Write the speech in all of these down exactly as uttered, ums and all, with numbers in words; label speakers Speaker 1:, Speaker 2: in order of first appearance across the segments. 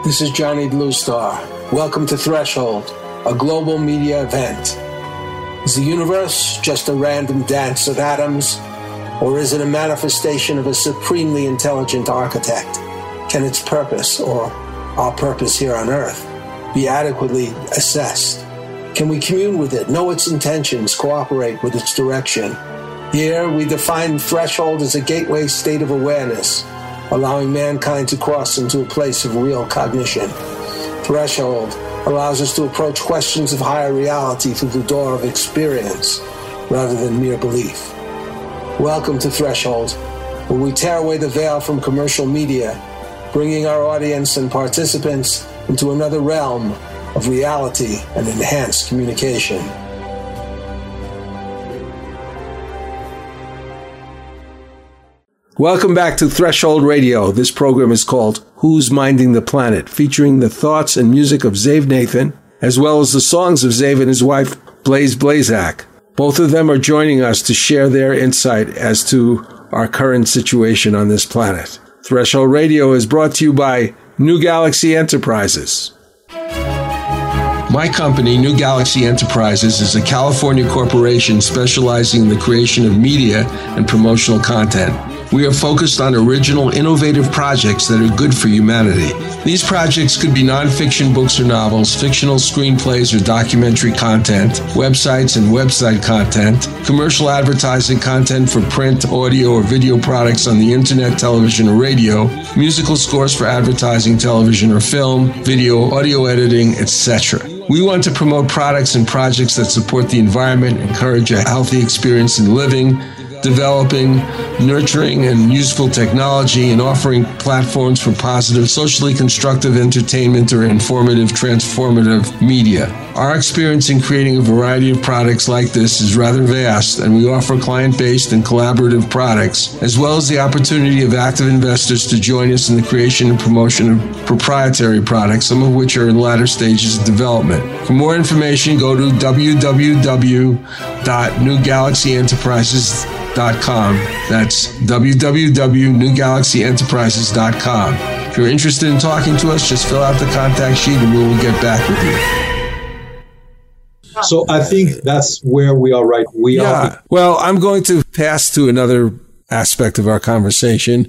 Speaker 1: This is Johnny Bluestar. Welcome to Threshold, a global media event. Is the universe just a random dance of atoms, or is it a manifestation of a supremely intelligent architect? Can its purpose, or our purpose here on Earth, be adequately assessed? Can we commune with it, know its intentions, cooperate with its direction? Here, we define Threshold as a gateway state of awareness, allowing mankind to cross into a place of real cognition. Threshold allows us to approach questions of higher reality through the door of experience, rather than mere belief. Welcome to Threshold, where we tear away the veil from commercial media, bringing our audience and participants into another realm of reality and enhanced communication. Welcome back to Threshold Radio. This program is called Who's Minding the Planet, featuring the thoughts and music of Zave Nathan, as well as the songs of Zave and his wife, Blaze Blazak. Both of them are joining us to share their insight as to our current situation on this planet. Threshold Radio is brought to you by New Galaxy Enterprises. My company, New Galaxy Enterprises, is a California corporation specializing in the creation of media and promotional content. We are focused on original, innovative projects that are good for humanity. These projects could be nonfiction books or novels, fictional screenplays or documentary content, websites and website content, commercial advertising content for print, audio, or video products on the internet, television, or radio, musical scores for advertising, television, or film, video, audio editing, et cetera. We want to promote products and projects that support the environment, encourage a healthy experience in living, developing, nurturing, and useful technology, and offering platforms for positive, socially constructive entertainment or informative, transformative media. Our experience in creating a variety of products like this is rather vast, and we offer client-based and collaborative products, as well as the opportunity of active investors to join us in the creation and promotion of proprietary products, some of which are in latter stages of development. For more information, go to w w w dot new galaxy enterprises dot com. That's w w w dot new galaxy enterprises dot com. If you're interested in talking to us, just fill out the contact sheet and we will get back with you.
Speaker 2: So I think that's where we are right. We
Speaker 1: yeah.
Speaker 2: are.
Speaker 1: Well, I'm going to pass to another aspect of our conversation,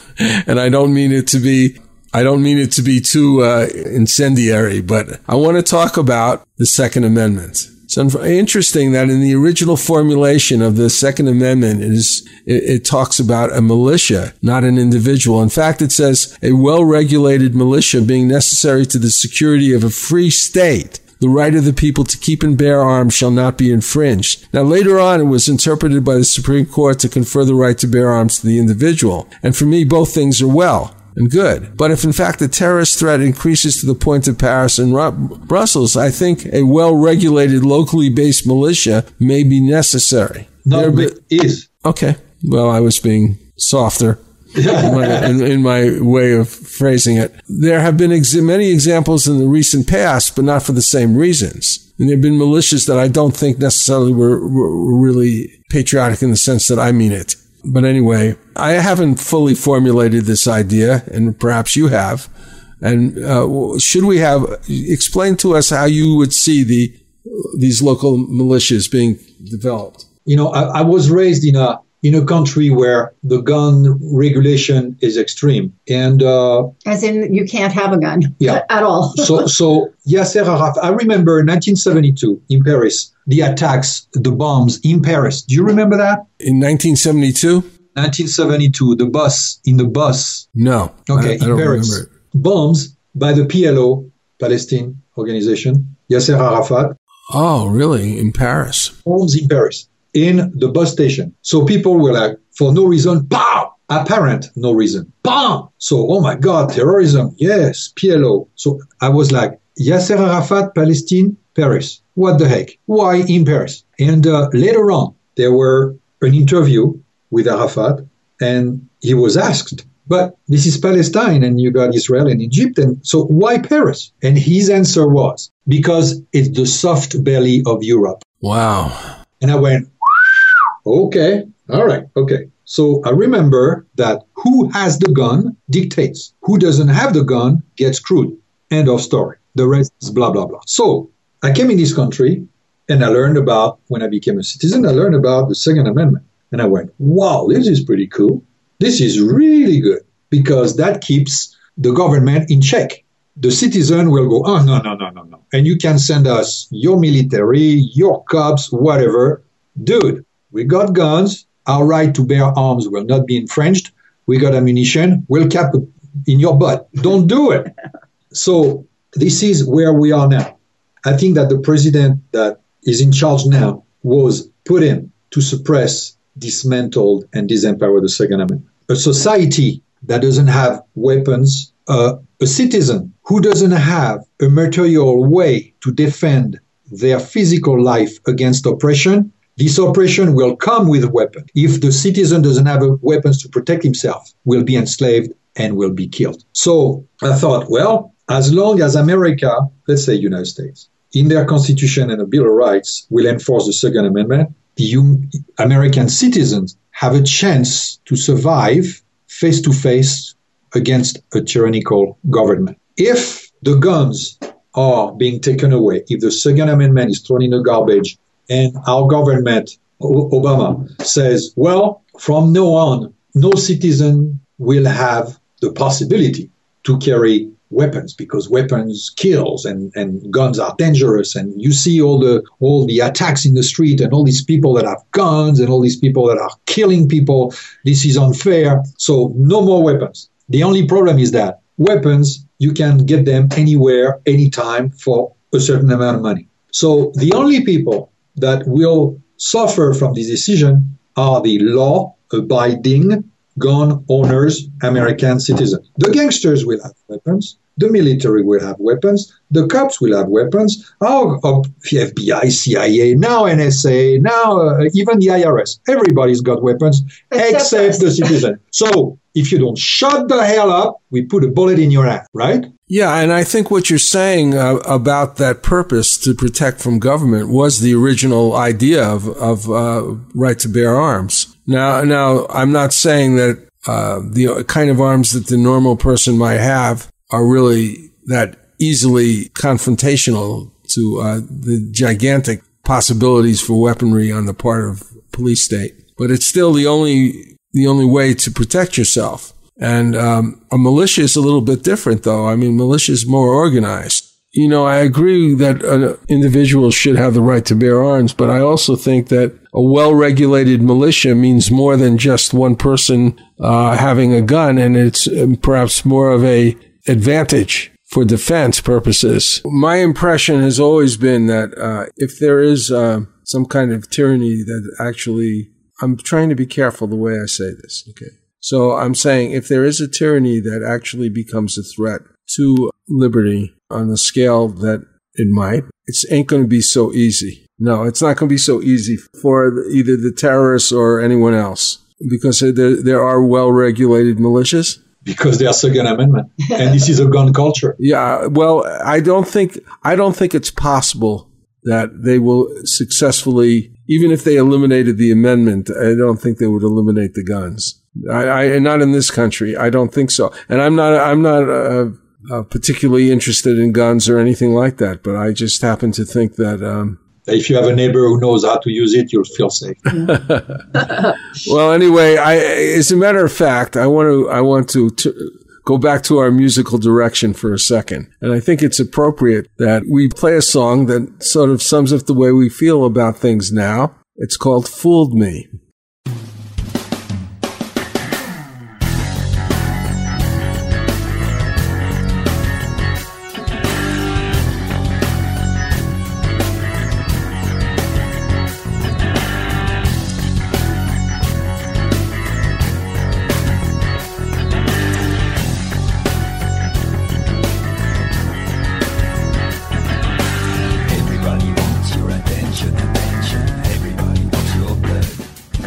Speaker 1: and I don't mean it to be. I don't mean it to be too uh, incendiary, but I want to talk about the Second Amendment. It's interesting that in the original formulation of the Second Amendment, it, is, it, it talks about a militia, not an individual. In fact, it says a well-regulated militia being necessary to the security of a free state. The right of the people to keep and bear arms shall not be infringed. Now, later on, it was interpreted by the Supreme Court to confer the right to bear arms to the individual. And for me, both things are well and good. But if, in fact, the terrorist threat increases to the point of Paris and Ru- Brussels, I think a well-regulated, locally based militia may be necessary.
Speaker 2: No, be- it is.
Speaker 1: Okay. Well, I was being softer. in, my, in, in my way of phrasing it. There have been ex- many examples in the recent past, but not for the same reasons. And there have been militias that I don't think necessarily were, were really patriotic in the sense that I mean it. But anyway, I haven't fully formulated this idea, and perhaps you have. And uh, should we have, explain to us how you would see the these local militias being developed.
Speaker 2: You know, I, I was raised in a in a country where the gun regulation is extreme. And uh,
Speaker 3: as in you can't have a gun
Speaker 2: yeah.
Speaker 3: at all.
Speaker 2: so so Yasser Arafat, I remember nineteen seventy-two in Paris, the attacks, the bombs in Paris. Do you remember that?
Speaker 1: In nineteen seventy-two?
Speaker 2: nineteen seventy-two, the bus, in the bus.
Speaker 1: No.
Speaker 2: Okay,
Speaker 1: I, I
Speaker 2: in
Speaker 1: don't
Speaker 2: Paris.
Speaker 1: remember it.
Speaker 2: Bombs by the P L O, Palestine Organization, Yasser Arafat.
Speaker 1: Oh, really? In Paris?
Speaker 2: Bombs in Paris. In the bus station. So people were like, for no reason, pow! Apparent no reason. Bam! So, oh my God, terrorism. Yes, P L O. So I was like, Yasser Arafat, Palestine, Paris. What the heck? Why in Paris? And uh, later on, there were an interview with Arafat, and he was asked, but this is Palestine, and you got Israel and Egypt, and so why Paris? And his answer was, because it's the soft belly of Europe.
Speaker 1: Wow.
Speaker 2: And I went, okay, all right, okay. So I remember that Who has the gun dictates. Who doesn't have the gun gets screwed. End of story. The rest is blah, blah, blah. So I came in this country and I learned about, when I became a citizen, I learned about the Second Amendment. And I went, wow, this is pretty cool. This is really good because that keeps the government in check. The citizen will go, oh, no, no, no, no, no. And you can send us your military, your cops, whatever. Dude, we got guns. Our right to bear arms will not be infringed. We got ammunition. We'll cap in your butt. Don't do it. So this is where we are now. I think that the president that is in charge now was put in to suppress, dismantle, and disempower the Second Amendment. A society that doesn't have weapons, uh, a citizen who doesn't have a material way to defend their physical life against oppression, this oppression will come with a weapon. If the citizen doesn't have weapons to protect himself, will be enslaved and will be killed. So I thought, well, as long as America, let's say United States, in their Constitution and the Bill of Rights will enforce the Second Amendment, the American citizens have a chance to survive face-to-face against a tyrannical government. If the guns are being taken away, if the Second Amendment is thrown in the garbage, and our government, Obama, says, well, from now on, no citizen will have the possibility to carry weapons because weapons kills and, and guns are dangerous. And you see all the all the attacks in the street and all these people that have guns and all these people that are killing people. This is unfair. So no more weapons. The only problem is that weapons, you can get them anywhere, anytime for a certain amount of money. So the only people that will suffer from this decision are the law-abiding gun owners, American citizens. The gangsters will have weapons. The military will have weapons. The cops will have weapons. Our, our F B I, C I A, now N S A, now uh, even the I R S. Everybody's got weapons except, except the citizen. So if you don't shut the hell up, we put a bullet in your hand, right?
Speaker 1: Yeah, and I think what you're saying uh, about that purpose to protect from government was the original idea of, of uh, right to bear arms. Now, now I'm not saying that uh, the kind of arms that the normal person might have are really that easily confrontational to uh, the gigantic possibilities for weaponry on the part of police state. But it's still the only the only way to protect yourself. And um, a militia is a little bit different, though. I mean, militia is more organized. You know, I agree that an individual should have the right to bear arms, but I also think that a well-regulated militia means more than just one person uh, having a gun, and it's perhaps more of a advantage for defense purposes. My impression has always been that uh, if there is uh, some kind of tyranny that actually, I'm trying to be careful the way I say this, okay? So I'm saying if there is a tyranny that actually becomes a threat to liberty on the scale that it might, it ain't going to be so easy. No, it's not going to be so easy for either the terrorists or anyone else because there, there are well-regulated militias.
Speaker 2: Because they are Second Amendment, and this is a gun culture.
Speaker 1: Yeah, well, I don't think I don't think it's possible that they will successfully, even if they eliminated the amendment, I don't think they would eliminate the guns. I, I not in this country. I don't think so. And I'm not. I'm not uh, uh, particularly interested in guns or anything like that. But I just happen to think that um,
Speaker 2: if you have a neighbor who knows how to use it, you'll feel safe.
Speaker 1: Well, anyway, I, as a matter of fact, I want to. I want to. T- Go back to our musical direction for a second. And I think it's appropriate that we play a song that sort of sums up the way we feel about things now. It's called Fooled Me.
Speaker 4: Everybody wants your attention, attention. Everybody wants your blood.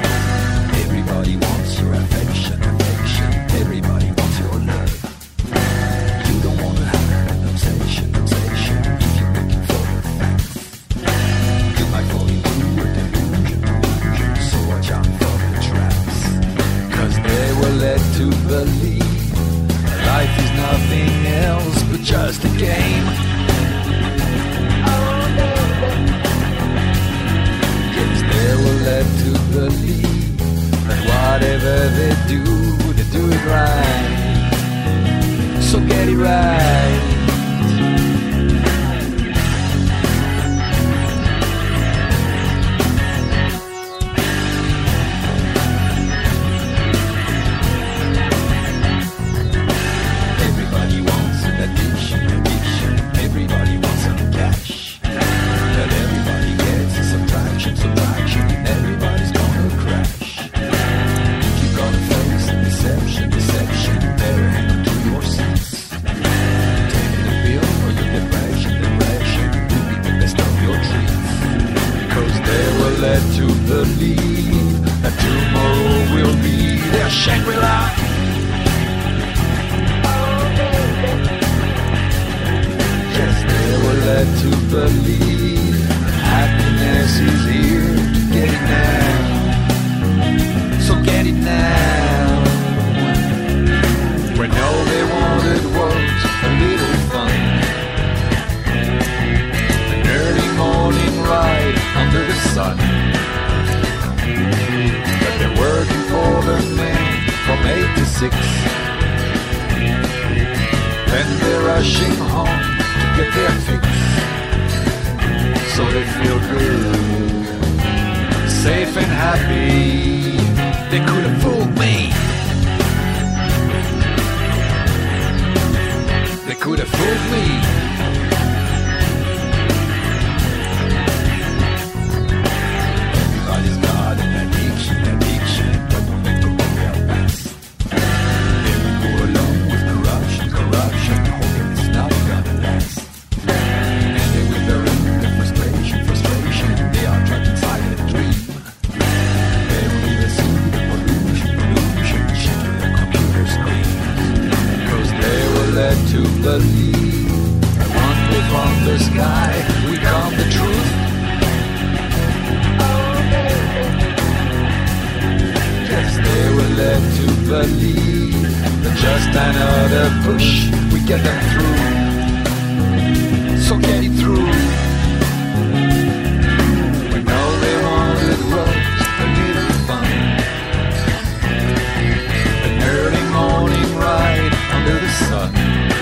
Speaker 4: nothing else but just a game. Yes, they were led to believe that whatever they do, they do it right. So get it right. Led to believe that tomorrow will be their Shangri-La. Yes, they were led to believe happiness is here to get it now. So get it now. When all they wanted was a little fun, an early morning ride under the sun. But they're working for the men from eight to six. Then they're rushing home to get their fix. So they feel good, safe and happy. They could have fooled me. They could have fooled me. To believe that one day from the sky will come the truth. Yes, they were led to believe that just another push we get them through. So get it through. When all they wanted was a little fun, an early morning ride under the sun.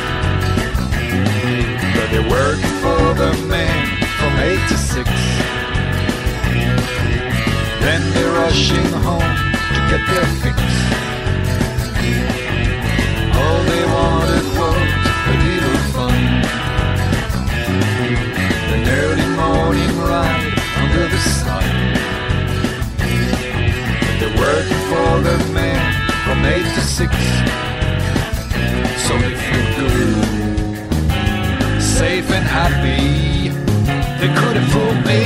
Speaker 4: They're working for the men from eight to six. Then they're rushing home to get their fix. All they wanted was a little fun, an early morning ride under the sun. They're working for the men from eight to six. So they feel good, safe and happy. They could have fooled me.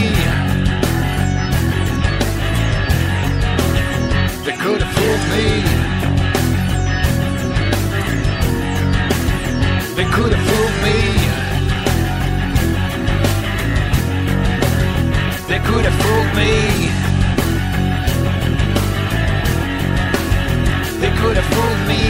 Speaker 4: They could have fooled me. They could have fooled me. They could have fooled me. They could have fooled me.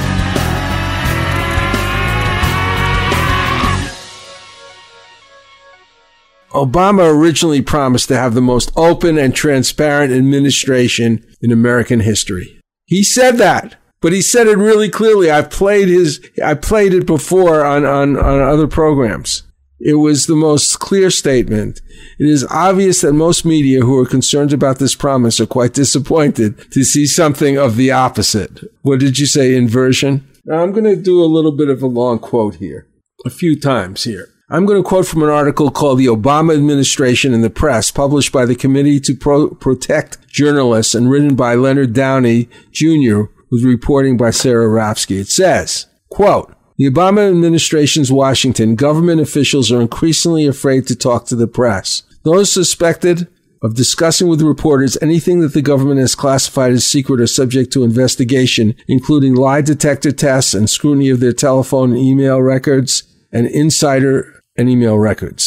Speaker 1: Obama originally promised to have the most open and transparent administration in American history. He said that, but he said it really clearly. I played his, I played it before on, on, on other programs. It was the most clear statement. It is obvious that most media who are concerned about this promise are quite disappointed to see something of the opposite. What did you say, inversion? Now, I'm going to do a little bit of a long quote here, a few times here. I'm going to quote from an article called The Obama Administration and the Press, published by the Committee to Pro- Protect Journalists and written by Leonard Downey, Junior, with reporting by Sarah Rafsky. It says, quote, the Obama administration's Washington government officials are increasingly afraid to talk to the press. Those suspected of discussing with reporters anything that the government has classified as secret are subject to investigation, including lie detector tests and scrutiny of their telephone and email records and insider and email records.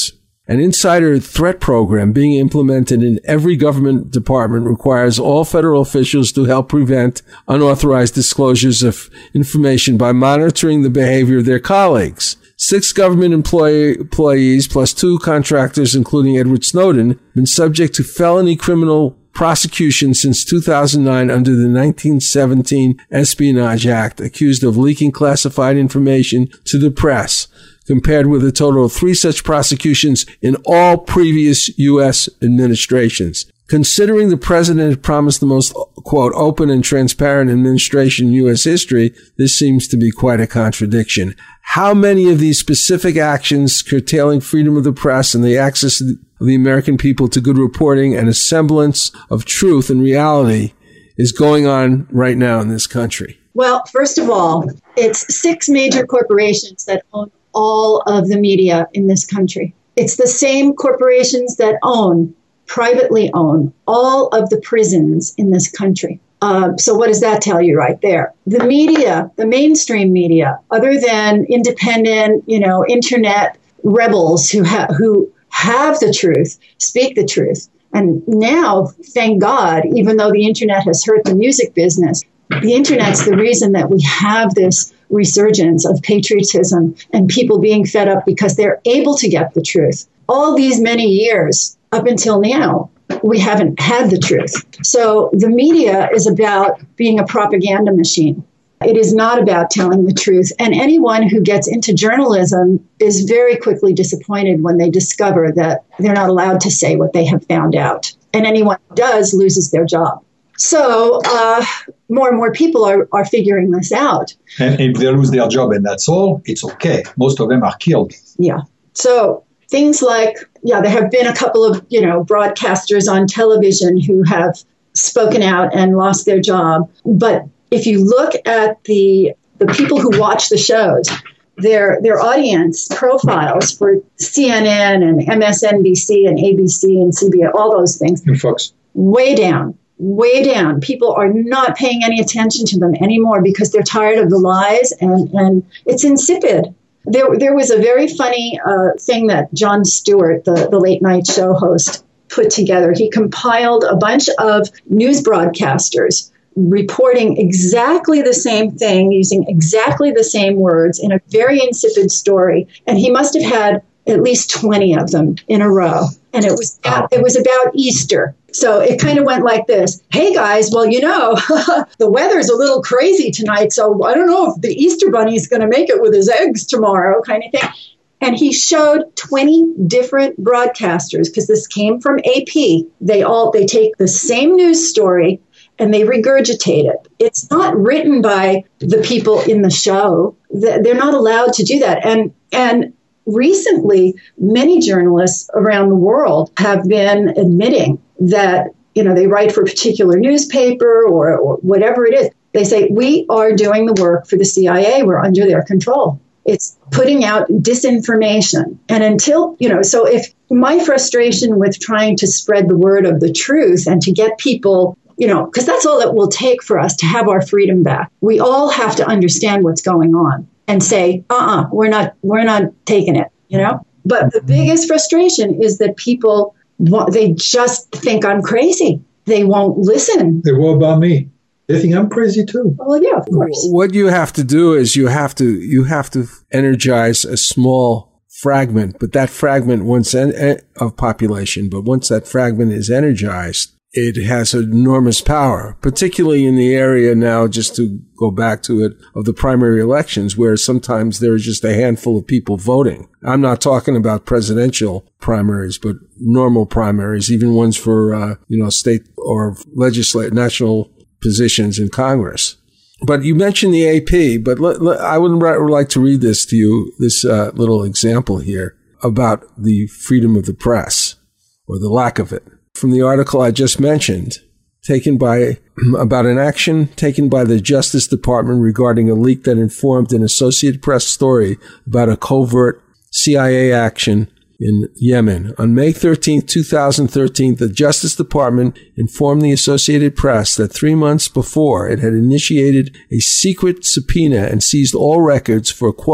Speaker 1: An insider threat program being implemented in every government department requires all federal officials to help prevent unauthorized disclosures of information by monitoring the behavior of their colleagues. Six government employee, employees plus two contractors, including Edward Snowden, have been subject to felony criminal prosecution since two thousand nine under the nineteen seventeen Espionage Act, accused of leaking classified information to the press, compared with a total of three such prosecutions in all previous U S administrations. Considering the president had promised the most, quote, open and transparent administration in U S history, this seems to be quite a contradiction. How many of these specific actions curtailing freedom of the press and the access of the American people to good reporting and a semblance of truth and reality is going on right now in this country?
Speaker 3: Well, first of all, it's six major corporations that own all of the media in this country. It's the same corporations that own, privately own, all of the prisons in this country. Uh, so what does that tell you right there? The media, the mainstream media, other than independent, you know, internet rebels who have who have the truth, speak the truth. And now, thank God, even though the internet has hurt the music business, the internet's the reason that we have this resurgence of patriotism and people being fed up because they're able to get the truth. All these many years up until now, we haven't had the truth. So the media is about being a propaganda machine. It is not about telling the truth. And anyone who gets into journalism is very quickly disappointed when they discover that they're not allowed to say what they have found out. And anyone who does loses their job. So uh, more and more people are, are figuring this out.
Speaker 2: And if they lose their job and that's all, it's okay. Most of them are killed.
Speaker 3: Yeah. So things like, yeah, there have been a couple of, you know, broadcasters on television who have spoken out and lost their job. But if you look at the the people who watch the shows, their their audience profiles for C N N and M S N B C and A B C and C B S, all those things,
Speaker 2: And Fox.
Speaker 3: way down, way down. People are not paying any attention to them anymore because they're tired of the lies and, and it's insipid. There, there was a very funny uh, thing that Jon Stewart, the, the late night show host, put together. He compiled a bunch of news broadcasters reporting exactly the same thing, using exactly the same words in a very insipid story. And he must have had at least twenty of them in a row. And it was it was about Easter. So it kind of went like this. Hey, guys, well, you know, the weather's a little crazy tonight, so I don't know if the Easter bunny is going to make it with his eggs tomorrow kind of thing. And he showed twenty different broadcasters, because this came from A P. They all they take the same news story and they regurgitate it. It's not written by the people in the show. They're not allowed to do that. And and recently, many journalists around the world have been admitting that, you know, they write for a particular newspaper or, or whatever it is. They say, we are doing the work for the C I A. We're under their control. It's putting out disinformation. And until, you know, so if my frustration with trying to spread the word of the truth and to get people, you know, because that's all it will take for us to have our freedom back. We all have to understand what's going on and say, uh-uh, we're not, we're not taking it, you know. But the biggest frustration is that people, they just think I'm crazy. They won't listen.
Speaker 2: They what about me? They think I'm crazy too.
Speaker 3: Well, yeah, of course.
Speaker 1: What you have to do is you have to you have to energize a small fragment, but that fragment once en- of population, but once that fragment is energized, it has enormous power, particularly in the area now, just to go back to it, of the primary elections, where sometimes there is just a handful of people voting. I'm not talking about presidential primaries, but normal primaries, even ones for, uh, you know, state or legislative, national positions in Congress. But you mentioned the A P, but let, let, I would like to read this to you, this uh, little example here about the freedom of the press, or the lack of it. From the article I just mentioned, taken by, about an action taken by the Justice Department regarding a leak that informed an Associated Press story about a covert C I A action in Yemen. On May thirteenth, twenty thirteen, the Justice Department informed the Associated Press that three months before it had initiated a secret subpoena and seized all records for, quote,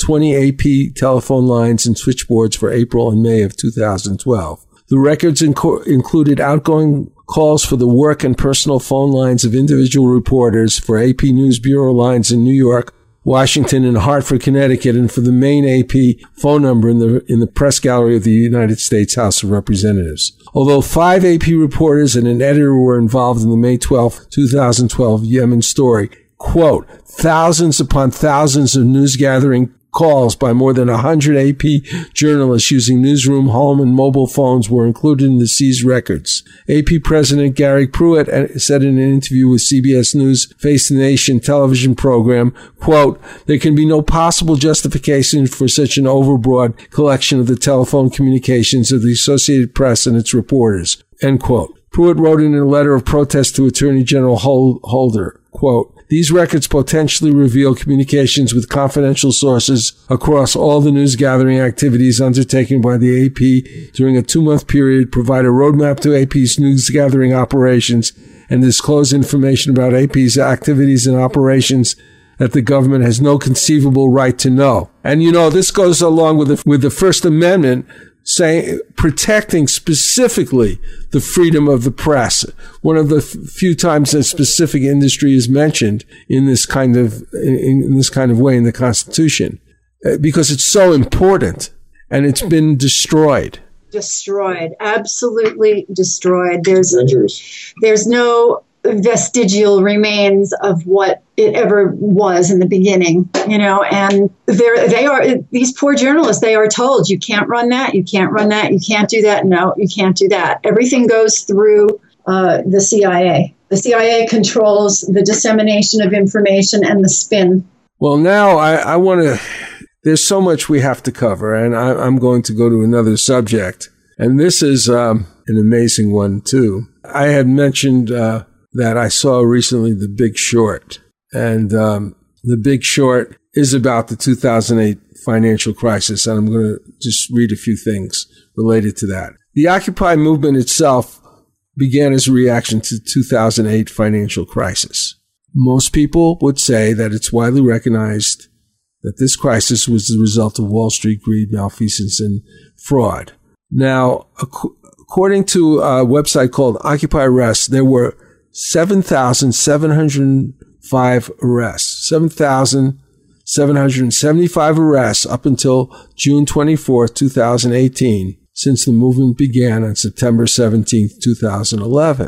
Speaker 1: twenty A P telephone lines and switchboards for April and May of two thousand twelve. The records inco- included outgoing calls for the work and personal phone lines of individual reporters for A P News Bureau lines in New York, Washington, and Hartford, Connecticut, and for the main A P phone number in the in the press gallery of the United States House of Representatives. Although five A P reporters and an editor were involved in the May twelfth, twenty twelve Yemen story, quote, thousands upon thousands of news gathering calls by more than one hundred A P journalists using newsroom, home, and mobile phones were included in the seized records. A P President Gary Pruitt said in an interview with C B S News Face the Nation television program, quote, there can be no possible justification for such an overbroad collection of the telephone communications of the Associated Press and its reporters, end quote. Pruitt wrote in a letter of protest to Attorney General Holder, quote, these records potentially reveal communications with confidential sources across all the news gathering activities undertaken by the A P during a two-month period, provide a roadmap to A P's news gathering operations, and disclose information about A P's activities and operations that the government has no conceivable right to know. And, you know, this goes along with the, with the First Amendment, saying, protecting specifically the freedom of the press. One of the f- few times that specific industry is mentioned in this kind of, in, in this kind of way in the Constitution, uh, because it's so important and it's been destroyed.
Speaker 3: Destroyed. Absolutely destroyed. There's, there's no vestigial remains of what it ever was in the beginning, you know, and they're, they are, these poor journalists, they are told, you can't run that, you can't run that, you can't do that, no, you can't do that. Everything goes through uh, the C I A. The C I A controls the dissemination of information and the spin.
Speaker 1: Well, now I, I want to, there's so much we have to cover, and I, I'm going to go to another subject, and this is um, an amazing one, too. I had mentioned uh, that I saw recently The Big Short. And um, The Big Short is about the two thousand eight financial crisis, and I'm going to just read a few things related to that. The Occupy movement itself began as a reaction to the two thousand eight financial crisis. Most people would say that it's widely recognized that this crisis was the result of Wall Street greed, malfeasance, and fraud. Now, ac- according to a website called Occupy Arrests, there were seven thousand seven hundred five arrests, seven thousand seven hundred seventy-five arrests up until June twenty-fourth, twenty eighteen, since the movement began on September seventeenth, twenty eleven.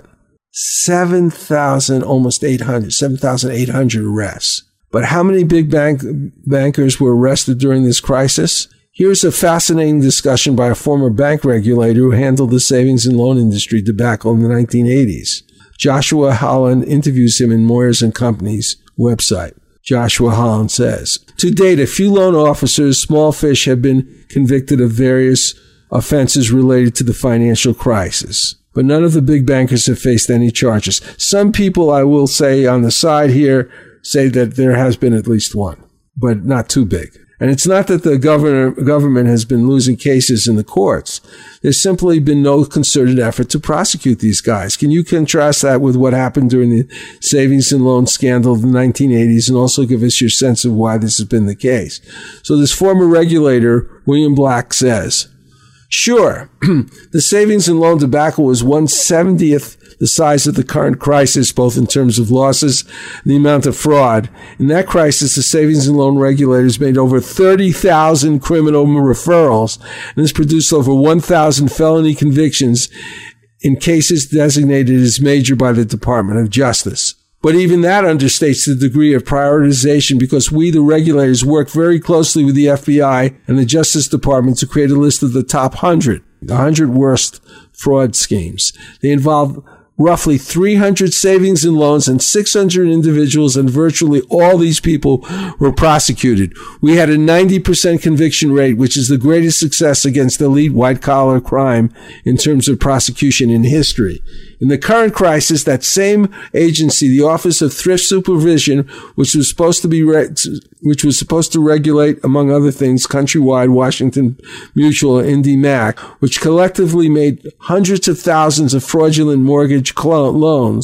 Speaker 1: seven thousand, almost eight hundred, seven thousand eight hundred arrests. But how many big bank bankers were arrested during this crisis? Here's a fascinating discussion by a former bank regulator who handled the savings and loan industry debacle in the nineteen eighties. Joshua Holland interviews him in Moyers and Company's website. Joshua Holland says, to date, a few loan officers, small fish, have been convicted of various offenses related to the financial crisis, but none of the big bankers have faced any charges. Some people, I will say on the side here, say that there has been at least one, but not too big. And it's not that the governor, government has been losing cases in the courts. There's simply been no concerted effort to prosecute these guys. Can you contrast that with what happened during the savings and loan scandal of the nineteen eighties, and also give us your sense of why this has been the case? So this former regulator, William Black, says, sure, the savings and loan debacle was one seventieth the size of the current crisis, both in terms of losses and the amount of fraud. In that crisis, the savings and loan regulators made over thirty thousand criminal referrals and has produced over one thousand felony convictions in cases designated as major by the Department of Justice. But even that understates the degree of prioritization, because we, the regulators, work very closely with the F B I and the Justice Department to create a list of the top one hundred, the one hundred worst fraud schemes. They involve roughly three hundred savings and loans and six hundred individuals, and virtually all these people were prosecuted. We had a ninety percent conviction rate, which is the greatest success against elite white-collar crime in terms of prosecution in history. In the current crisis, that same agency, the Office of Thrift Supervision, which was supposed to be re- which was supposed to regulate, among other things, Countrywide, Washington Mutual, and IndyMac, which collectively made hundreds of thousands of fraudulent mortgage cl- loans,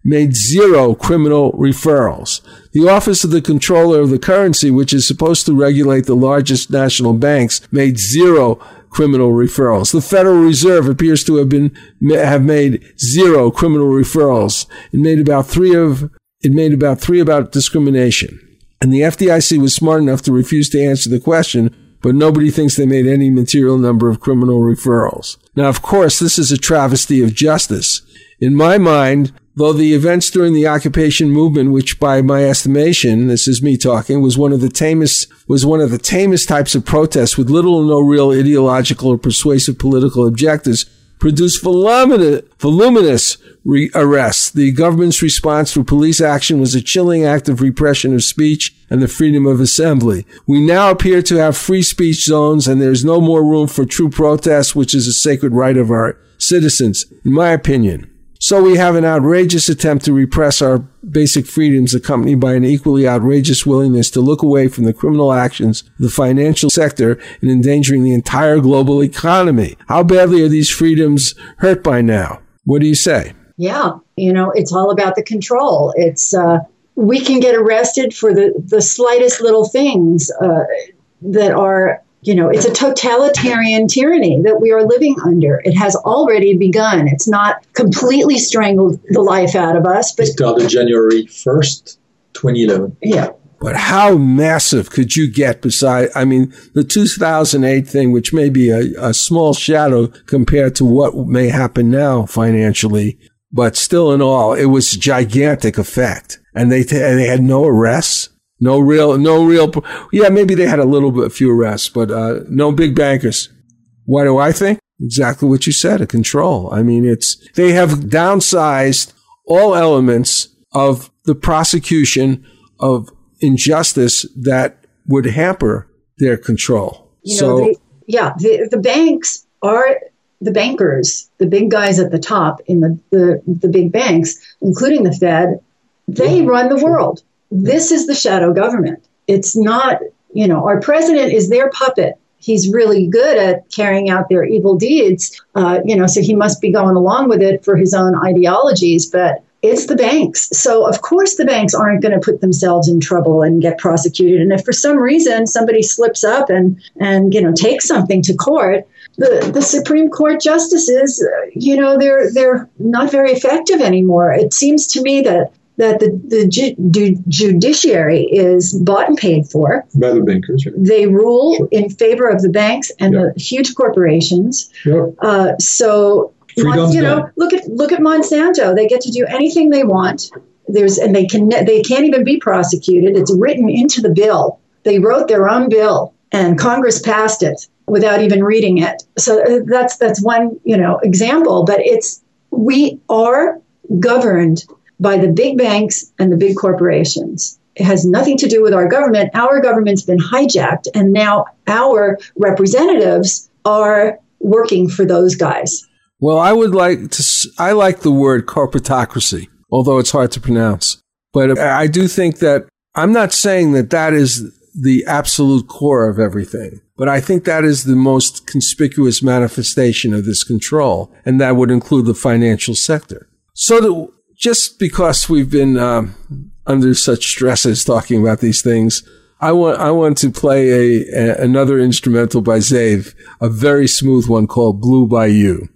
Speaker 1: made zero criminal referrals. The Office of the Comptroller of the Currency, which is supposed to regulate the largest national banks, made zero criminal referrals. The Federal Reserve appears to have been have made zero criminal referrals. It made about three of it made about three about discrimination. And the F D I C was smart enough to refuse to answer the question, but nobody thinks they made any material number of criminal referrals. Now, of course, this is a travesty of justice. In my mind, though the events during the occupation movement, which by my estimation, this is me talking, was one of the tamest, was one of the tamest types of protests with little or no real ideological or persuasive political objectives, produced voluminous, voluminous re- arrests. The government's response through police action was a chilling act of repression of speech and the freedom of assembly. We now appear to have free speech zones, and there's no more room for true protest, which is a sacred right of our citizens, in my opinion. So we have an outrageous attempt to repress our basic freedoms accompanied by an equally outrageous willingness to look away from the criminal actions of the financial sector in endangering the entire global economy. How badly are these freedoms hurt by now? What do you say?
Speaker 3: Yeah, you know, it's all about the control. It's uh, we can get arrested for the, the slightest little things uh, that are, you know, it's a totalitarian tyranny that we are living under. It has already begun. It's not completely strangled the life out of us, but
Speaker 2: It started January first, twenty eleven.
Speaker 3: Yeah.
Speaker 1: But how massive could you get beside, I mean, the two thousand eight thing, which may be a, a small shadow compared to what may happen now financially, but still in all, it was gigantic effect. And they, t- and they had no arrests. No real, no real, yeah, maybe they had a little bit few arrests, but uh, no big bankers. What do I think? Exactly what you said, a control. I mean, it's, they have downsized all elements of the prosecution of injustice that would hamper their control.
Speaker 3: You
Speaker 1: so,
Speaker 3: know, they, yeah, the, the banks are the bankers, the big guys at the top in the, the, the big banks, including the Fed, they run the world. This is the shadow government. It's not, you know, our president is their puppet. He's really good at carrying out their evil deeds, uh, you know, so he must be going along with it for his own ideologies, but it's the banks. So, of course, the banks aren't going to put themselves in trouble and get prosecuted. And if for some reason somebody slips up and, and you know, takes something to court, the, the Supreme Court justices, uh, you know, they're they're not very effective anymore. It seems to me that that the, the ju- judiciary is bought and paid for.
Speaker 2: By the bankers. Right?
Speaker 3: They rule
Speaker 2: Sure.
Speaker 3: in favor of the banks and
Speaker 2: Yeah.
Speaker 3: the huge corporations.
Speaker 2: Sure.
Speaker 3: Uh, so,
Speaker 2: Freedom's
Speaker 3: you know,
Speaker 2: gone.
Speaker 3: look at look at Monsanto. They get to do anything they want. There's and they can they can't even be prosecuted. It's written into the bill. They wrote their own bill, and Congress passed it without even reading it. So that's that's one you know example. But it's we are governed by the big banks and the big corporations. It has nothing to do with our government. Our government's been hijacked, and now our representatives are working for those guys.
Speaker 1: well, I would like to, I like the word corporatocracy, although it's hard to pronounce. But I do think that, I'm not saying that that is the absolute core of everything, but I think that is the most conspicuous manifestation of this control, and that would include the financial sector. So that just because we've been um, under such stresses talking about these things, I want I want to play a, a another instrumental by Zave, a very smooth one called Blue Bayou.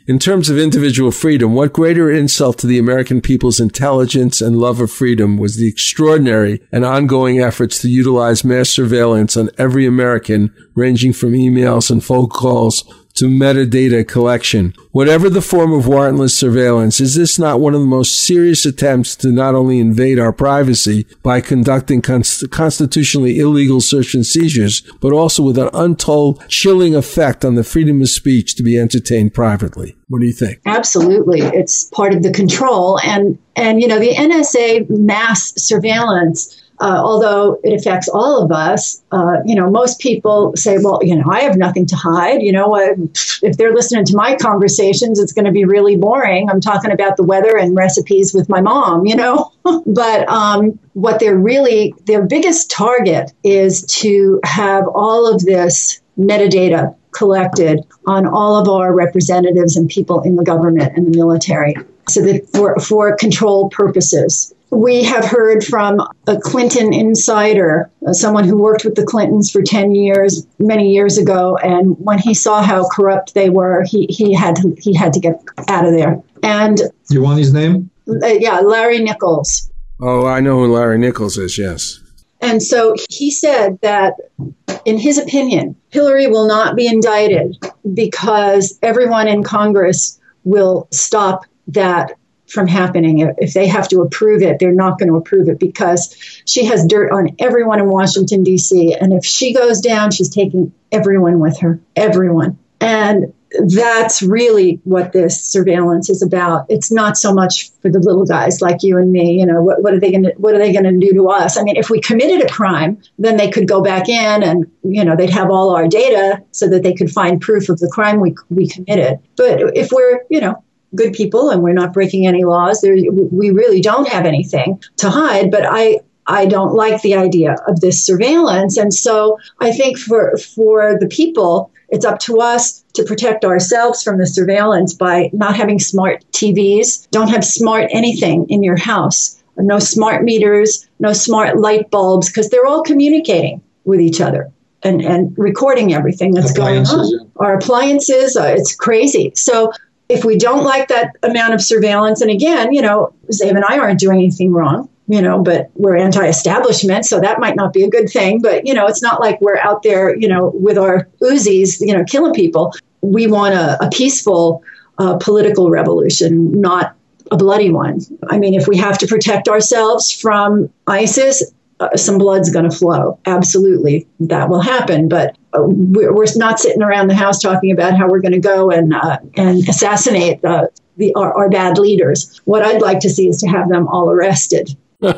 Speaker 1: In terms of individual freedom, what greater insult to the American people's intelligence and love of freedom was the extraordinary and ongoing efforts to utilize mass surveillance on every American, ranging from emails and phone calls to metadata collection. Whatever the form of warrantless surveillance, is this not one of the most serious attempts to not only invade our privacy by conducting const- constitutionally illegal search and seizures, but also with an untold chilling effect on the freedom of speech to be entertained privately? What do you think?
Speaker 3: Absolutely. It's part of the control. And, and you know, the N S A mass surveillance, Uh, although it affects all of us, uh, you know, most people say, well, you know, I have nothing to hide. You know, I, if they're listening to my conversations, it's going to be really boring. I'm talking about the weather and recipes with my mom, you know. But um, what they're really, their biggest target is to have all of this metadata collected on all of our representatives and people in the government and the military, so that for, for control purposes. We have heard from a Clinton insider, uh, someone who worked with the Clintons for ten years, many years ago, and when he saw how corrupt they were, he, he had to he had to get out of there. And
Speaker 2: you want his name?
Speaker 3: Uh, yeah, Larry Nichols.
Speaker 1: Oh, I know who Larry Nichols is, yes.
Speaker 3: And so he said that, in his opinion, Hillary will not be indicted because everyone in Congress will stop that from happening. If they have to approve it, they're not going to approve it because she has dirt on everyone in Washington, D C. And if she goes down, she's taking everyone with her, everyone. And that's really what this surveillance is about. It's not so much for the little guys like you and me. You know, what, what are they going to, what are they going to do to us? I mean, if we committed a crime, then they could go back in and, you know, they'd have all our data so that they could find proof of the crime we we committed. But if we're, you know, good people and we're not breaking any laws, there, we really don't have anything to hide. But I, I don't like the idea of this surveillance. And so I think for, for the people, it's up to us to protect ourselves from the surveillance by not having smart T Vs. Don't have smart anything in your house. No smart meters, no smart light bulbs, because they're all communicating with each other and, and recording everything that's going on. Yeah. Our appliances, uh, it's crazy. So if we don't like that amount of surveillance, and again, you know, Zabe and I aren't doing anything wrong, you know, but we're anti-establishment, so that might not be a good thing. But, you know, it's not like we're out there, you know, with our Uzis, you know, killing people. We want a, a peaceful uh, political revolution, not a bloody one. I mean, if we have to protect ourselves from ISIS, uh, some blood's going to flow. Absolutely, that will happen. But uh, we're, we're not sitting around the house talking about how we're going to go and uh, and assassinate uh, the our, our bad leaders. What I'd like to see is to have them all arrested.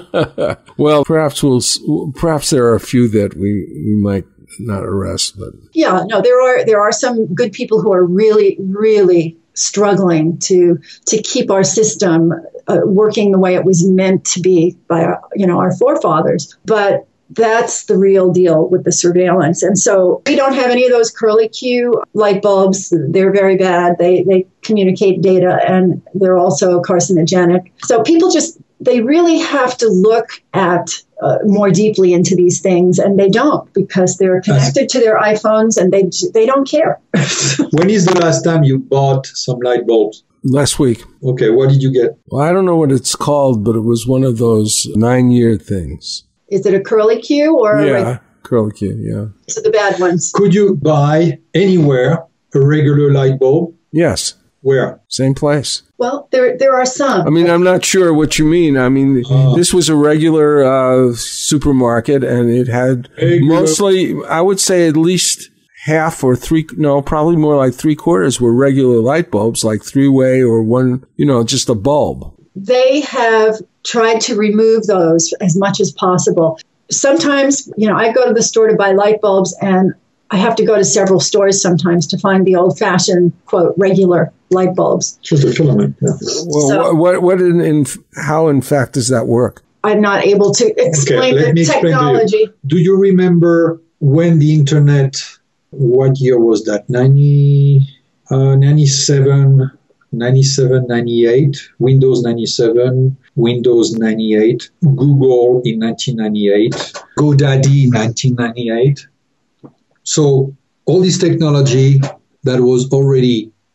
Speaker 1: Well, perhaps we'll perhaps there are a few that we, we might not arrest, but
Speaker 3: yeah, no, there are there are some good people who are really, really struggling to to keep our system uh, working the way it was meant to be by our, you know, our forefathers. But that's the real deal with the surveillance. And so we don't have any of those curly Q light bulbs. They're very bad. They they communicate data and they're also carcinogenic. So people just, they really have to look at uh, more deeply into these things, and they don't, because they're connected to their iPhones and they they don't care.
Speaker 2: When is the last time you bought some light bulbs?
Speaker 1: Last week.
Speaker 2: Okay, what did you get?
Speaker 1: Well, I don't know what it's called, but it was one of those nine-year things.
Speaker 3: Is it a curly Q or
Speaker 1: yeah,
Speaker 3: a reg-
Speaker 1: curly Q? Yeah.
Speaker 3: So the bad ones.
Speaker 2: Could you buy anywhere a regular light bulb?
Speaker 1: Yes.
Speaker 2: Where?
Speaker 1: Same place.
Speaker 3: Well, there there are some.
Speaker 1: I mean, I'm not sure what you mean. I mean, uh, this was a regular uh, supermarket, and it had regular. Mostly, I would say at least half or three, no, probably more like three quarters were regular light bulbs, like three-way or one, you know, just a bulb.
Speaker 3: They have tried to remove those as much as possible. Sometimes, you know, I go to the store to buy light bulbs, and I have to go to several stores sometimes to find the old-fashioned, quote, regular light bulbs.
Speaker 2: Just a filament, yeah.
Speaker 1: Well,
Speaker 3: so,
Speaker 1: what, what in, in, how, in fact, does that work?
Speaker 3: I'm not able to explain
Speaker 2: okay,
Speaker 3: the technology.
Speaker 2: You. Do you remember when the internet, what year was that? ninety, uh, ninety-seven, ninety-seven, ninety-eight, Windows ninety-seven, Windows ninety-eight, Google in nineteen ninety-eight, GoDaddy in nineteen ninety-eight. So all this technology that was already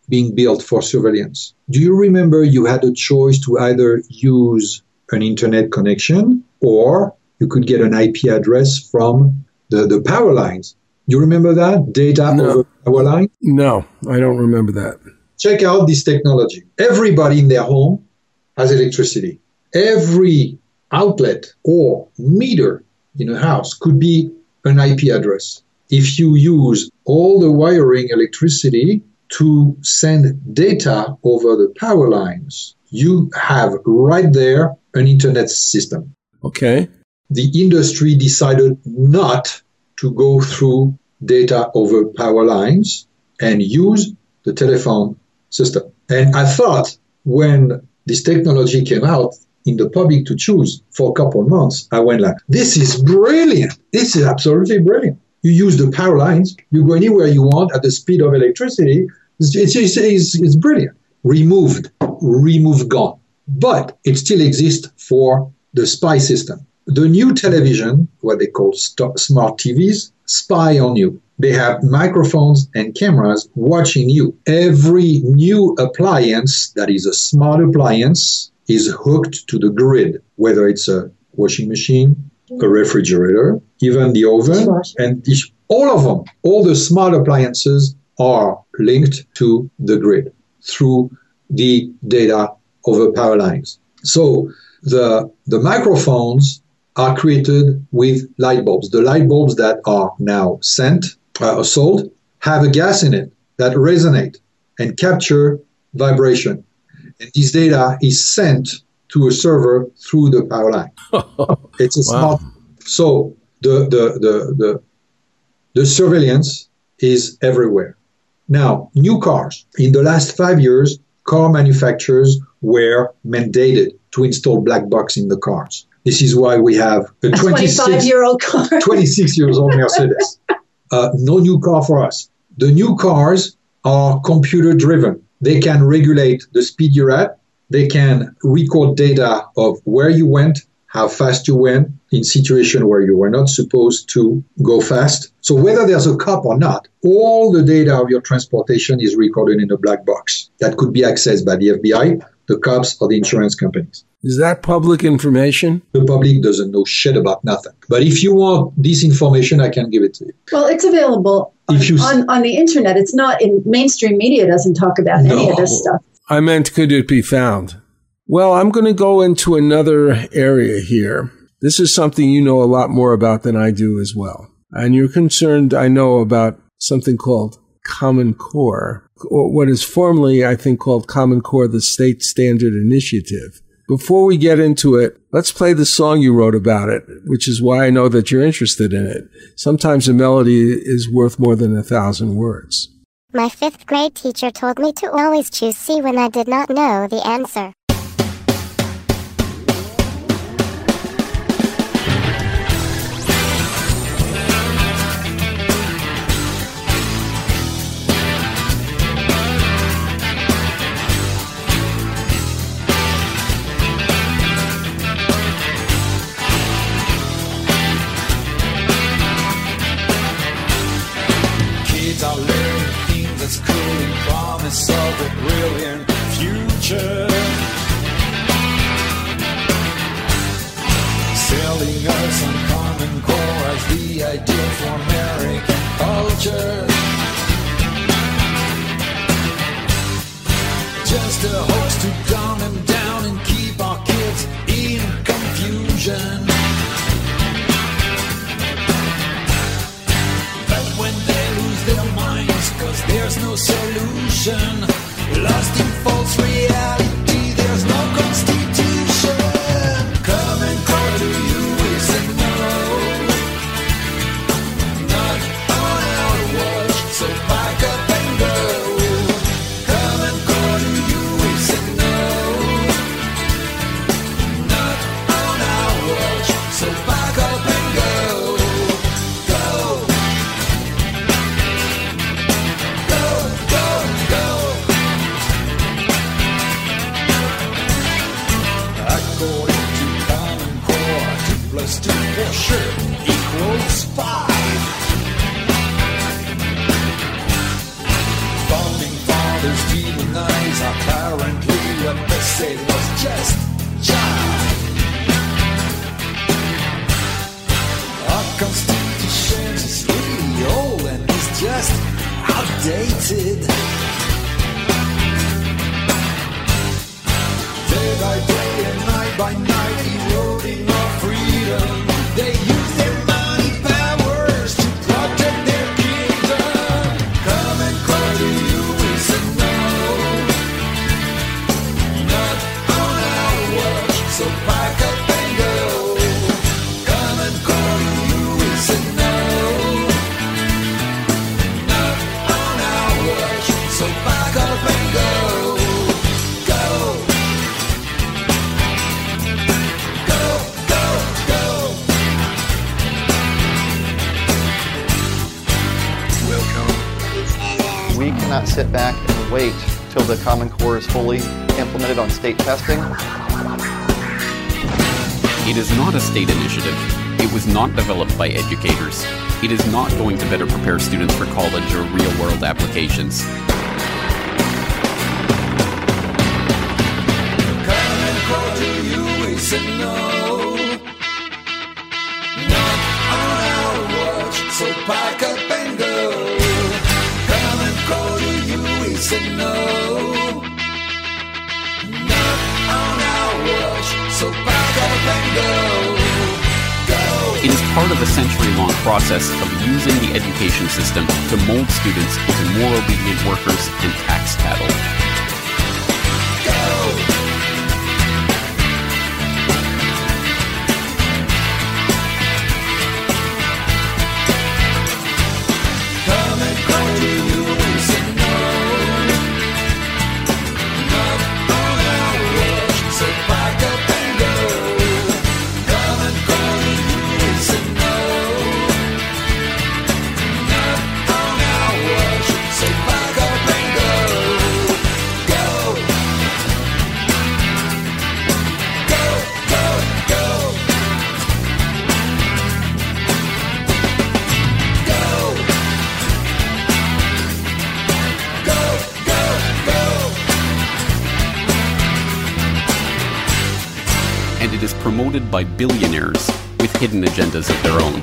Speaker 2: being built for surveillance. Do you remember you had a choice to either use an internet connection or you could get an I P address from the, the power lines? Do you remember that? Data
Speaker 1: No.
Speaker 2: over power line?
Speaker 1: No, I don't remember that.
Speaker 2: Check out this technology. Everybody in their home has electricity. Every outlet or meter in a house could be an I P address. If you use all the wiring electricity to send data over the power lines, you have right there an internet system.
Speaker 1: Okay.
Speaker 2: The industry decided not to go through data over power lines and use the telephone system. And I thought when this technology came out in the public to choose for a couple of months, I went like, this is brilliant. This is absolutely brilliant. You use the power lines, you go anywhere you want at the speed of electricity. It's, it's, it's, it's brilliant. Removed, removed, gone. But it still exists for the spy system. The new television, what they call st- smart T Vs, spy on you. They have microphones and cameras watching you. Every new appliance that is a smart appliance is hooked to the grid, whether it's a washing machine, a refrigerator, even the oven, and dish. All of them, all the smart appliances are linked to the grid through the data over power lines. So the, the microphones are created with light bulbs. The light bulbs that are now sent uh, or sold have a gas in it that resonate and capture vibration. And this data is sent to a server through the power line. It's a
Speaker 1: Wow.
Speaker 2: smart. So the, the, the, the, the surveillance is everywhere. Now, new cars. In the last five years, car manufacturers were mandated to install black box in the cars. This is why we have a
Speaker 3: A twenty-five-year-old car.
Speaker 2: twenty-six years old Mercedes. Uh, no new car for us. The new cars are computer driven. They can regulate the speed you're at. They can record data of where you went, how fast you went in situation where you were not supposed to go fast. So whether there's a cop or not, all the data of your transportation is recorded in a black box that could be accessed by the F B I, the cops, or the insurance companies.
Speaker 1: Is that public information?
Speaker 2: The public doesn't know shit about nothing. But if you want this information, I can give it to you.
Speaker 3: Well, it's available on,
Speaker 2: If you s-
Speaker 3: on, on the internet. It's not in mainstream media. Doesn't talk about any
Speaker 2: No.
Speaker 3: of this stuff.
Speaker 1: I meant, could it be found? Well, I'm going to go into another area here. This is something you know a lot more about than I do as well. And you're concerned, I know, about something called Common Core, or what is formerly, I think, called Common Core, the State Standard Initiative. Before we get into it, let's play the song you wrote about it, which is why I know that you're interested in it. Sometimes a melody is worth more than a thousand words.
Speaker 5: My fifth grade teacher told me to always choose C when I did not know the answer.
Speaker 4: Kids are learning things that's cool and promise of a brilliant future. Selling us on Common Core as the ideal for American culture. Just a hoax to dumb them down and keep our kids in confusion. But when they lose their minds, cause there's no solution, lost in false reality, there's no constitution. Common Core to you is a no, not on our watch, so back up and go. Common Core to you is a no, not on our watch, so back up and go. Go. Go, go, go. education is really old and is just outdated. Day by day and night by night, eroding our freedom. They use their money powers to protect their kingdom. Come and call to you is a no. Not on our watch, so pack up and go. Come and call to you is a no. Not on our watch, so pack up and go. Go. Go, go, go. Welcome.
Speaker 6: We cannot sit back and wait till the Common Core is fully implemented on state testing.
Speaker 7: It is not a state initiative. It was not developed by educators. It is not going to better prepare students for college or real-world applications.
Speaker 4: Come and call to you is a no. Not on our watch, so pack up and go. Come and call to you is a no. Not on our watch, so pack up and go. Go.
Speaker 7: It is part of a century-long process of using the education system to mold students into more obedient workers and tax cattle.
Speaker 4: Go. Come and call to you is a no. Not on our watch, so pack up and go. Come and call to you is a no. Not on our watch, so pack up and go. Go. Go, go, go. Go. Go, go, go.
Speaker 7: And it is promoted by billionaires with hidden agendas of their own.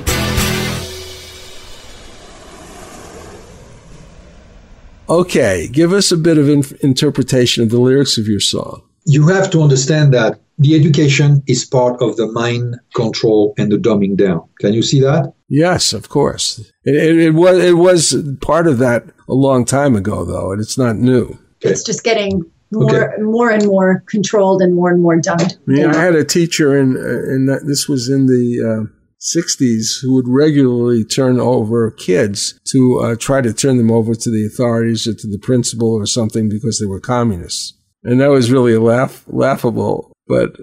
Speaker 1: Okay, give us a bit of in- interpretation of the lyrics of your song.
Speaker 2: You have to understand that the education is part of the mind control and the dumbing down. Can you see that?
Speaker 1: Yes, of course. It, it, it was it was part of that a long time ago, though, and it's not new.
Speaker 3: It's just getting more, more and more controlled and more and more dumbed
Speaker 1: Yeah,
Speaker 3: down.
Speaker 1: I had a teacher, in, in that, this was in the uh, sixties, who would regularly turn over kids to uh, try to turn them over to the authorities or to the principal or something because they were communists. And that was really laugh, laughable. But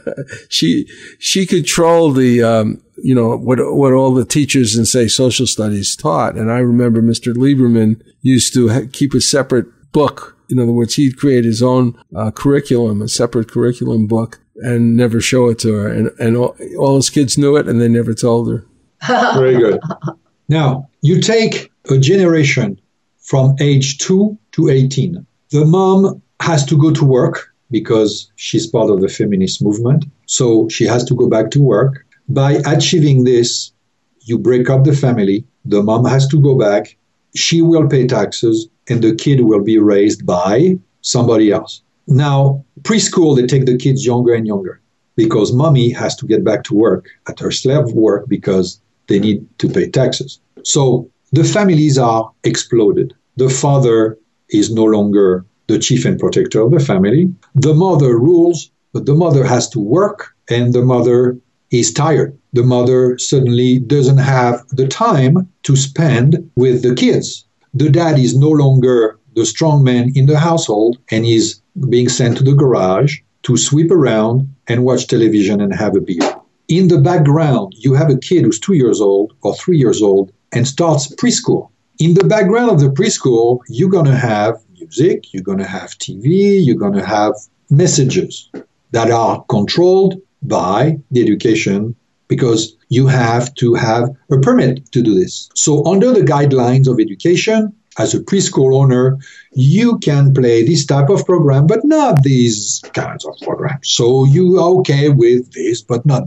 Speaker 1: she she controlled the, um, you know, what what all the teachers in, say, social studies taught. And I remember Mister Lieberman used to ha- keep a separate book. In other words, he'd create his own uh, curriculum, a separate curriculum book, and never show it to her. And, and all, all his kids knew it, and they never told her.
Speaker 2: Very good. Now, you take a generation from age two to eighteen. The mom has to go to work because she's part of the feminist movement. So she has to go back to work. By achieving this, you break up the family. The mom has to go back. She will pay taxes, and the kid will be raised by somebody else. Now, preschool, they take the kids younger and younger because mommy has to get back to work at her slave work because they need to pay taxes. So the families are exploded. The father is no longer the chief and protector of the family. The mother rules, but the mother has to work, and the mother is tired. The mother suddenly doesn't have the time to spend with the kids. The dad is no longer the strong man in the household and is being sent to the garage to sweep around and watch television and have a beer. In the background, you have a kid who's two years old or three years old and starts preschool. In the background of the preschool, you're going to have music, you're going to have T V, you're going to have messages that are controlled by the education because you have to have a permit to do this. So under the guidelines of education, as a preschool owner, you can play this type of program, but not these kinds of programs. So you are okay with this, but not that.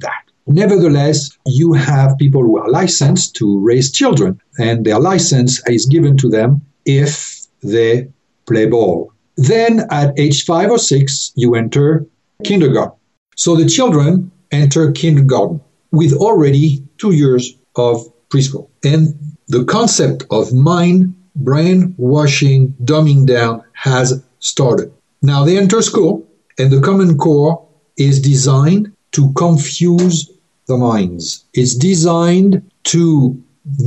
Speaker 2: Nevertheless, you have people who are licensed to raise children, and their license is given to them if they play ball. Then at age five or six, you enter kindergarten. So the children enter kindergarten with already two years of preschool. And the concept of mind, brainwashing, dumbing down has started. Now they enter school, and the Common Core is designed to confuse the minds. It's designed to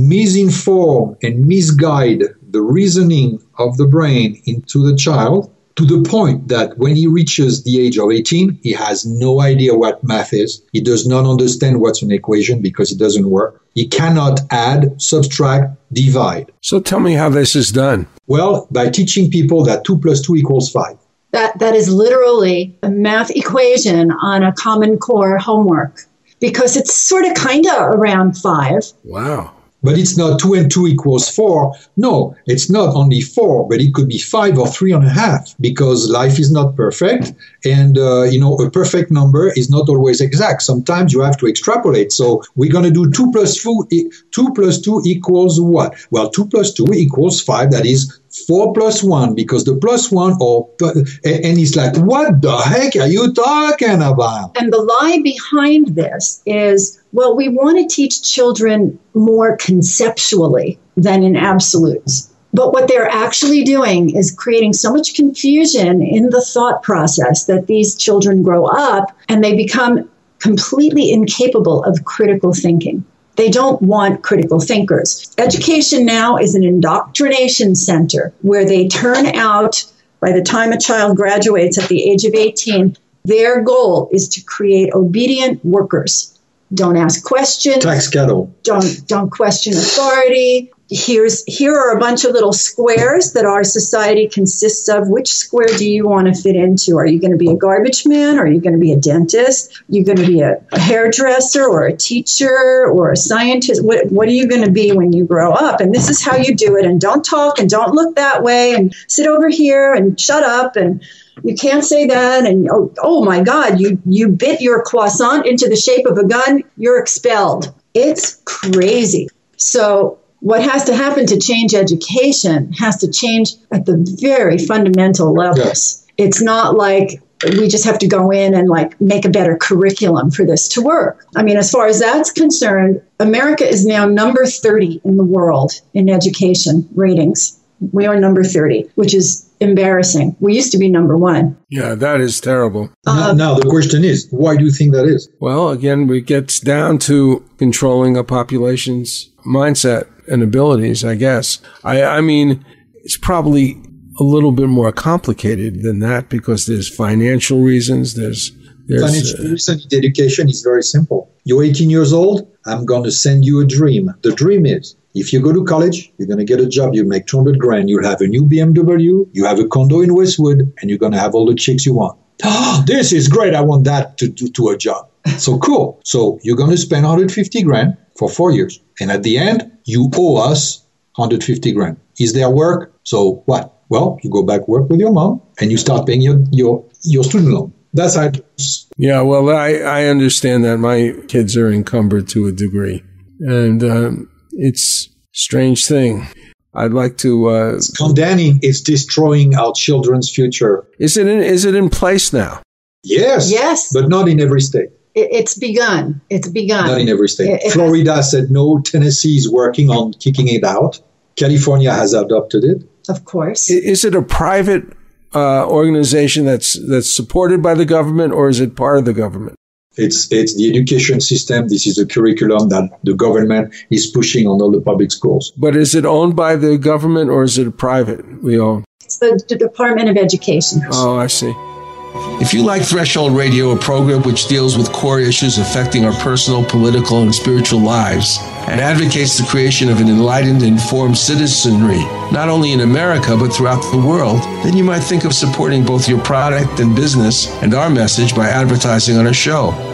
Speaker 2: misinform and misguide the reasoning of the brain into the child, to the point that when he reaches the age of eighteen, he has no idea what math is. He does not understand what's an equation because it doesn't work. He cannot add, subtract, divide.
Speaker 1: So tell me how this is done.
Speaker 2: Well, by teaching people that two plus two equals five.
Speaker 3: That that is literally a math equation on a Common Core homework, because it's sort of kind of around five.
Speaker 1: Wow.
Speaker 2: But it's not two and two equals four. No, it's not only four, but it could be five or three and a half, because life is not perfect. And, uh, you know, a perfect number is not always exact. Sometimes you have to extrapolate. So we're going to do two plus two, two plus two equals what? Well, two plus two equals five. That is four plus one, because the plus one, or and it's like, what the heck are you talking about?
Speaker 3: And the lie behind this is, well, we want to teach children more conceptually than in absolutes. But what they're actually doing is creating so much confusion in the thought process that these children grow up and they become completely incapable of critical thinking. They don't want critical thinkers. Education now is an indoctrination center where they turn out, by the time a child graduates at the age of eighteen, their goal is to create obedient workers. Don't ask questions.
Speaker 2: Tax cattle.
Speaker 3: Don't, don't question authority. Here's, here are a bunch of little squares that our society consists of. Which square do you want to fit into? Are you going to be a garbage man? Are you going to be a dentist? Are you going to be a, a hairdresser or a teacher or a scientist? What, what are you going to be when you grow up? And this is how you do it. And don't talk and don't look that way and sit over here and shut up and you can't say that. And oh, oh my God, you, you bit your croissant into the shape of a gun. You're expelled. It's crazy. So what has to happen to change education has to change at the very fundamental levels. Yes. It's not like we just have to go in and like make a better curriculum for this to work. I mean, as far as that's concerned, America is now number thirty in the world in education ratings. We are number thirty, which is embarrassing. We used to be number one.
Speaker 1: Yeah, that is terrible.
Speaker 2: Now,
Speaker 3: Um,
Speaker 2: now the question is, why do you think that is?
Speaker 1: Well, again, it gets down to controlling a population's mindset and abilities, I guess. I, I mean, it's probably a little bit more complicated than that because there's financial reasons. There's, there's
Speaker 2: financial
Speaker 1: uh,
Speaker 2: reason in education is very simple. You're eighteen years old. I'm going to send you a dream. The dream is, if you go to college, you're going to get a job. You make two hundred grand. You'll have a new B M W. You have a condo in Westwood, and you're going to have all the chicks you want. Oh, this is great. I want that to do to, to a job. So cool. So you're going to spend one hundred fifty grand for four years. And at the end, you owe us one hundred fifty grand. Is there work? So what? Well, you go back work with your mom and you start paying your, your, your student loan. That's how it works.
Speaker 1: Yeah, well, I, I understand that. My kids are encumbered to a degree. And um, it's a strange thing. I'd like to... Uh,
Speaker 2: it's condemning. It's destroying our children's future.
Speaker 1: Is it in, is it in place now?
Speaker 2: Yes.
Speaker 3: Yes.
Speaker 2: But not in every state.
Speaker 3: It, it's begun. It's begun.
Speaker 2: Not in every state.
Speaker 3: It, it
Speaker 2: Florida has, said no. Tennessee is working on kicking it out. California has adopted it.
Speaker 3: Of course.
Speaker 1: Is it a private uh, organization that's that's supported by the government, or is it part of the government?
Speaker 2: It's it's the education system. This is a curriculum that the government is pushing on all the public schools.
Speaker 1: But is it owned by the government, or is it privately owned?
Speaker 3: It's the, the Department of Education.
Speaker 1: Oh, I see.
Speaker 8: If you like Threshold Radio, a program which deals with core issues affecting our personal, political, and spiritual lives, and advocates the creation of an enlightened, informed citizenry, not only in America, but throughout the world, then you might think of supporting both your product and business and our message by advertising on our show.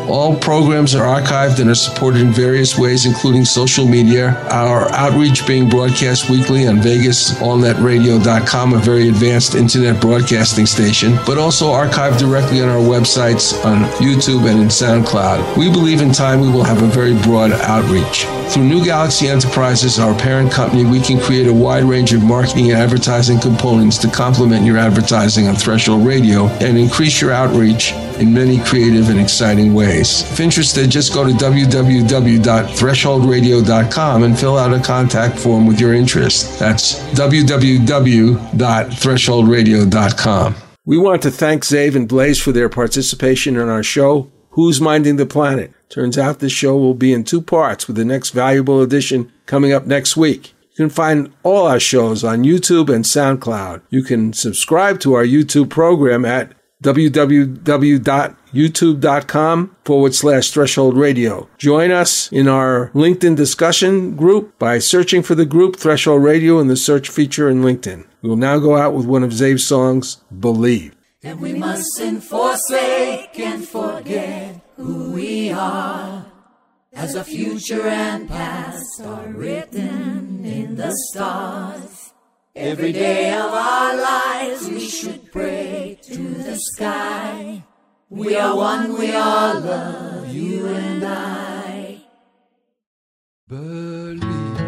Speaker 8: All programs are archived and are supported in various ways, including social media. Our outreach being broadcast weekly on Vegas All Net Radio dot com, a very advanced internet broadcasting station, but also archived directly on our websites on YouTube and in SoundCloud. We believe in time we will have a very broad outreach. Through New Galaxy Enterprises, our parent company, we can create a wide range of marketing and advertising components to complement your advertising on Threshold Radio and increase your outreach in many creative and exciting ways. If interested, just go to w w w dot threshold radio dot com and fill out a contact form with your interest. That's w w w dot threshold radio dot com.
Speaker 1: We want to thank Zave and Blaze for their participation in our show, Who's Minding the Planet? Turns out this show will be in two parts, with the next valuable edition coming up next week. You can find all our shows on YouTube and SoundCloud. You can subscribe to our YouTube program at w w w dot youtube dot com forward slash threshold radio. Join us in our LinkedIn discussion group by searching for the group Threshold Radio in the search feature in LinkedIn. We will now go out with one of Zave's songs, Believe.
Speaker 9: And we mustn't forsake and forget who we are, as our future and past are written in the stars. Every day of our lives we should pray to the sky. We are one, we are love, you and I.
Speaker 4: Believe.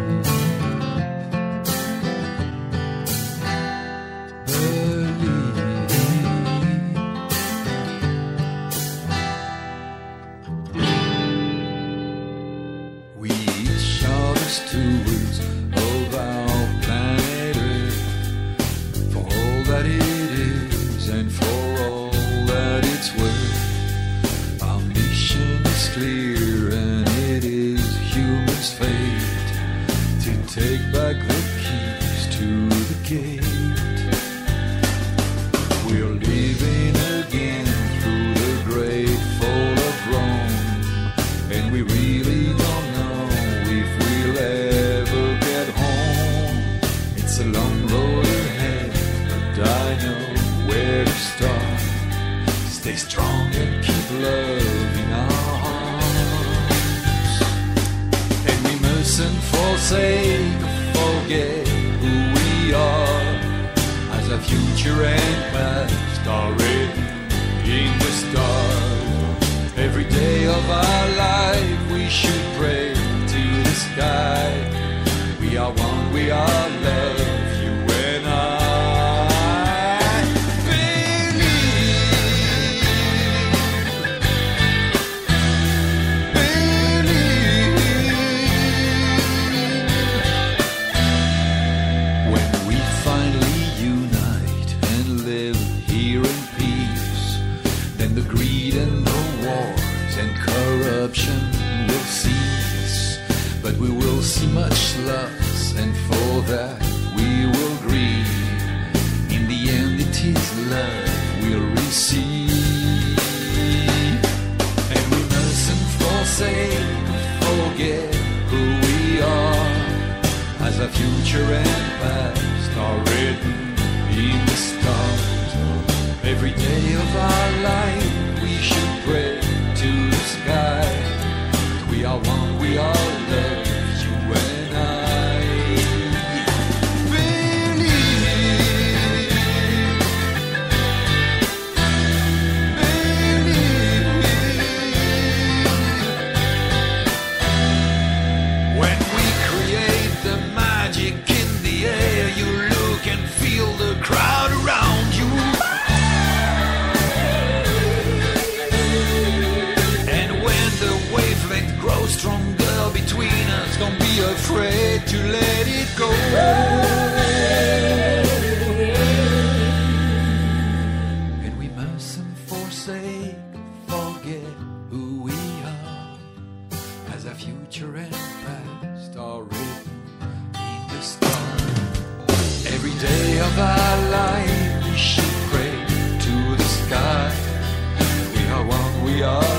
Speaker 4: Stewards of our planet Earth, for all that it is and for all that it's worth. Our mission is clear and it is human's fate to take back the keys to the gate. We're living again through the great fall of Rome, and we really don't know ever get home. It's a long road ahead, but I know where to start. Stay strong and keep love in our hearts. And we mustn't forsake or forget who we are, as our future and past are written in the stars. Every day of our life we should pray to the sky. We are one, we are love, you and I. Believe, believe. When we finally unite and live here in peace, then the greed and the wars and corruption will cease. But we will see much loss, and for that we will grieve. In the end it is love we'll receive. And we mustn't forsake or forget who we are, as our future and past are written in the stars. Every day of our life we should pray to the sky. We are one, we are love, you and I. Believe, believe. When we create the magic in the air, you look and feel the crowd around you. And when the wavelength grows stronger between us, don't be afraid to let it go. And we mustn't forsake, forget who we are, as our future and past are written in the stars. Every day of our life we should pray to the sky. We are one, we are